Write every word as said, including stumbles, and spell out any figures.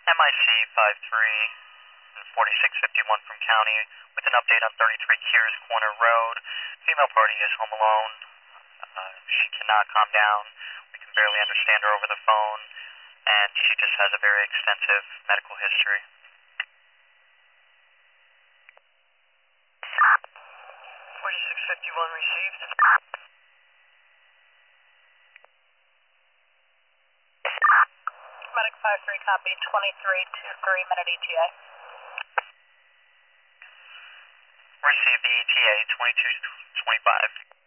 M I C five three forty-six fifty-one from County with an update on thirty-three Kears Corner Road. Female party is home alone. Uh, she cannot calm down. We can barely understand her over the phone, and she just has a very extensive medical history. forty-six fifty-one received. Medic five three copy, twenty-three two three, minute E T A. Receive the E T A, twenty-two twenty-five.